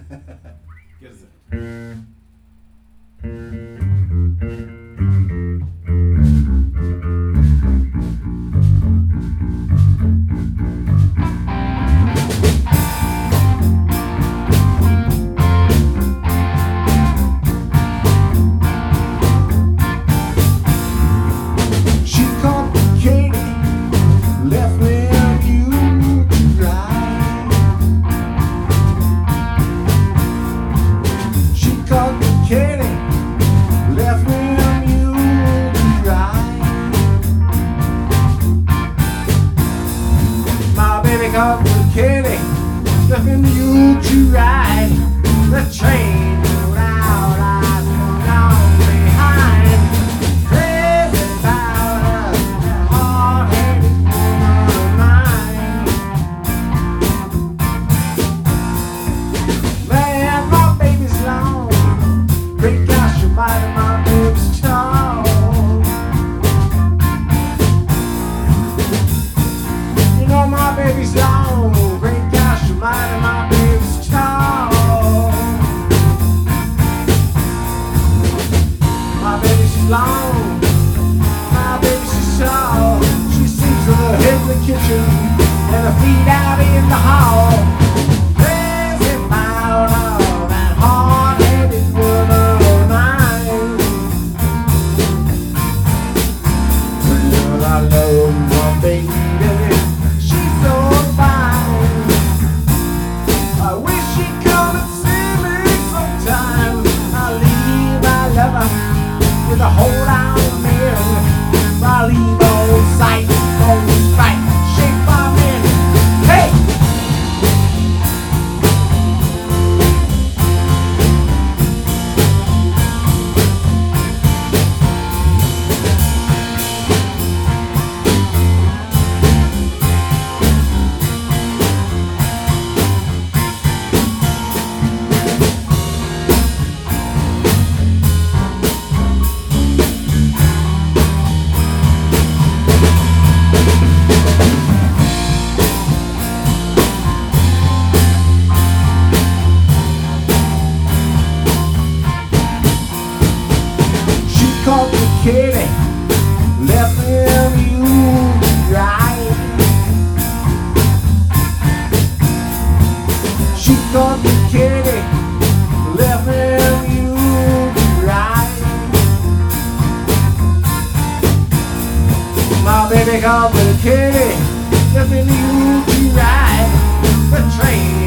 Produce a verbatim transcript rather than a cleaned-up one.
Get it. She complicated, left me and you to dry. She complicated, left me and you to dry. My baby complicated, left me and you to ride. The train rolled out, I swung on behind. Crazy about her, hard-headed woman of mine. Man, my baby's long. Great gosh, you might have my baby's tall. You know my baby's long. Great gosh, you might have my baby's tall. My baby's long. My baby's tall. She sleeps with her head in the kitchen and her feet out in the hall. Crazy about all that hard-headed woman of mine. Well, I love my baby. She's so fine. I wish she'd come and see me sometime. I leave my lover with a hold on me. I leave on sight, on spite, shape my man. Hey! She complicated, left me and you to dry. She complicated, left me and you to dry. My baby complicated, left me and you to ride. The train